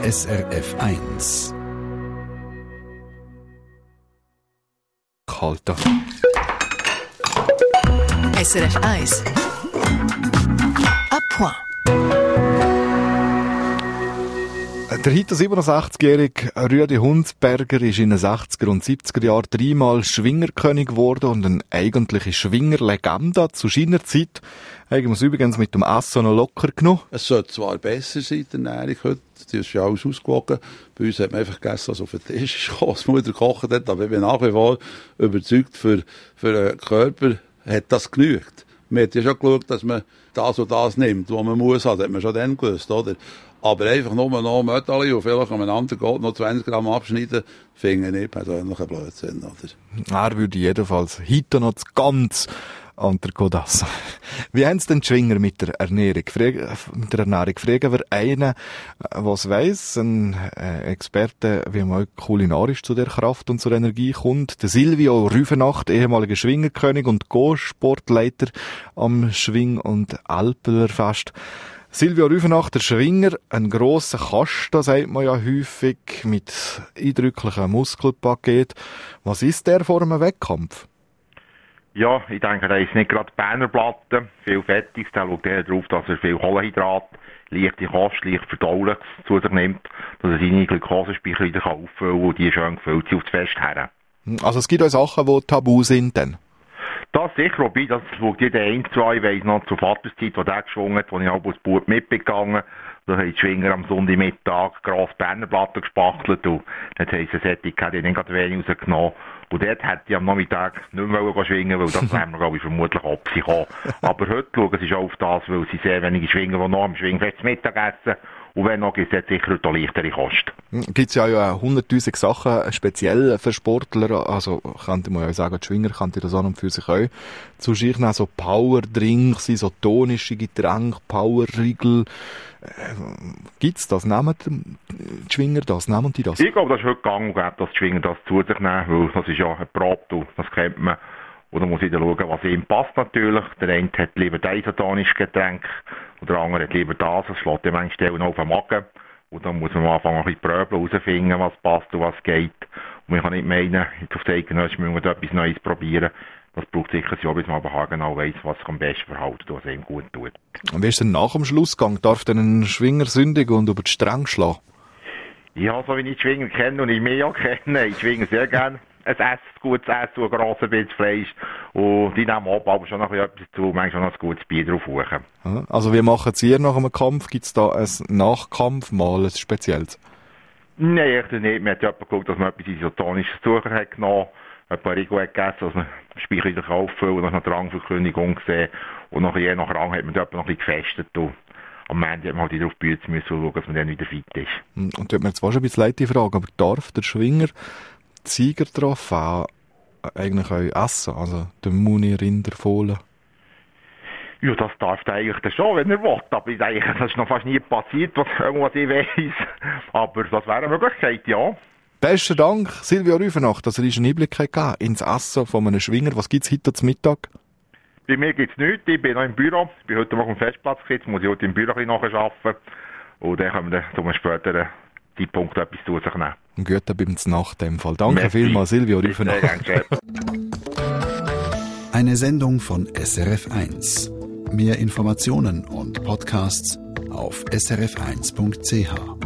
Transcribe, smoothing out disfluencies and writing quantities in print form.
SRF 1. Kalter. SRF 1. À point. Der heute 67-jährige Rüdi Hundsberger ist in den 60er und 70er Jahren dreimal Schwingerkönig geworden und eine eigentliche Schwingerlegende. Zu seiner Zeit haben wir es übrigens mit dem Essen noch locker genommen. Es sollte zwar besser sein, die Ernährung heute. Die ist ja alles ausgewogen. Bei uns hat man einfach gegessen, was auf den Tisch ist gekommen, was die Mutter gekocht hat. Aber ich bin nach wie vor überzeugt, für den Körper hat das genügt. Man hat ja schon geschaut, dass man das und das nimmt, was man muss haben. Das hat man schon dann gewusst, oder? Aber einfach nur noch Medaille und vielleicht an einem anderen Gold noch 20 Gramm abschneiden, finde ich persönlich ein Blödsinn, oder? Er würde jedenfalls heute noch ganz an der Godasse. Wie haben Sie denn die Schwinger mit der Ernährung? Fragen wir einen, was weiss, ein Experte, wie man kulinarisch zu der Kraft und zur Energie kommt. Der Silvio Rüfenacht, ehemaliger Schwingerkönig und Go-Sportleiter am Schwing- und Alpelerfest. Silvio Rüfenacht, der Schwinger, ein grosser Kasten, sagt man ja häufig, mit eindrücklichem Muskelpaket. Was ist der vor einem Wettkampf? Ja, ich denke, da ist nicht gerade Berner Platte, viel Fettiges, da schaut er darauf, dass er viel Kohlenhydrat, leichte Kost, leicht verdaulich zu sich nimmt, dass er seine Glukosespeicher wieder auffüllen kann und die schön gefüllt sind auf das Fest her. Also es gibt auch Sachen, die tabu sind dann? Das sicher, wobei, das schaut jeder ein, zwei, ich weiss noch, zur Vaterszeit, wo der geschwungen hat, wo ich auch als Bub mitgegangen, da haben die Schwinger am Sonntagmittag gross Berner Platte gespachtelt und dann haben sie eine Sättig gehabt, die haben nicht wenig rausgenommen. Und dort hätte ich am Nachmittag nicht mehr schwingen, weil das wären wir, glaube ich, vermutlich abgekommen. Aber heute schauen sie schon auf das, weil sie sehr wenige Schwinger, die noch am Schwingfest Mittag essen. Und wenn noch, gibt es sicher heute leichtere Kost. Gibt es ja 100'000 Sachen, speziell für Sportler. Also, könnte man ja sagen, die Schwinger könnte das an und für sich auch zu sich nehmen. So Powerdrinks, so tonische Getränke, Powerriegel. Gibt's das? Nehmen die Schwinger das? Nehmen die das? Ich glaube, das ist heute gang und gäbe, dass die Schwinger das zu sich nehmen, weil das ist ja ein Probt und das kennt man. Und dann muss ich dann schauen, was ihm passt natürlich. Der eine hat lieber das isotonische Getränk und der andere hat lieber das. Das schlägt ihm manchmal noch auf den Magen. Und dann muss man am Anfang ein bisschen pröbeln, herausfinden, was passt und was geht. Und man kann nicht meinen, auf der Eidgenössischen müssen wir etwas Neues probieren. Das braucht sicher ein Jahr, bis man aber genau weiss, was sich am besten verhält und was ihm gut tut. Und wie ist denn nach dem Schlussgang? Darf denn ein Schwinger sündigen und über die Stränge schlagen? Ja, so wie ich die Schwinger kenne und ich mich auch kenne, ich schwinge sehr gerne ein gutes Essen, ein grosses bisschen Fleisch. Und die nehmen ab, aber schon noch etwas dazu, manchmal noch ein gutes Bier drauf hoch. Also wie machen Sie hier nach einem Kampf? Gibt es da ein Nachkampfmahl, ein spezielles? Nein, ich nicht. Man hat ja geguckt, dass man etwas Isotonisches zu sich hat genommen, ein paar Rigo hat gegessen, dass man den Speicher wieder auffüllen und nach der Rangverkündigung gesehen. Und nachher, je nach Rang hat man dort noch ein bisschen gefestet. Und am Ende hat man halt wieder auf die Bühne müssen schauen, dass man dann wieder fit ist. Und tut mir jetzt fast ein bisschen leid, die Frage, aber darf der Schwinger Tigertrophäe eigentlich auch essen? Also den Muni, Rinder, Fohlen? Ja, das darf er eigentlich schon, wenn er will. Aber ich denke, das ist noch fast nie passiert, was ich weiss. Aber das wäre eine Möglichkeit, ja. Besten Dank, Silvio Rüfenacht, dass er uns einen Einblick gegeben ins Essen von einem Schwinger. Was gibt es heute zum Mittag? Bei mir gibt es nichts. Ich bin noch im Büro. Ich bin heute noch auf dem Festplatz gesetzt. Muss ich heute im Büro ein bisschen nacharbeiten. Und dann können wir dann zu einem späteren Zeitpunkt etwas zu sich nehmen. Gut, dann beim Nacht in dem Fall. Danke vielmals, Silvio Rüfenacht. Eine Sendung von SRF 1. Mehr Informationen und Podcasts auf srf1.ch.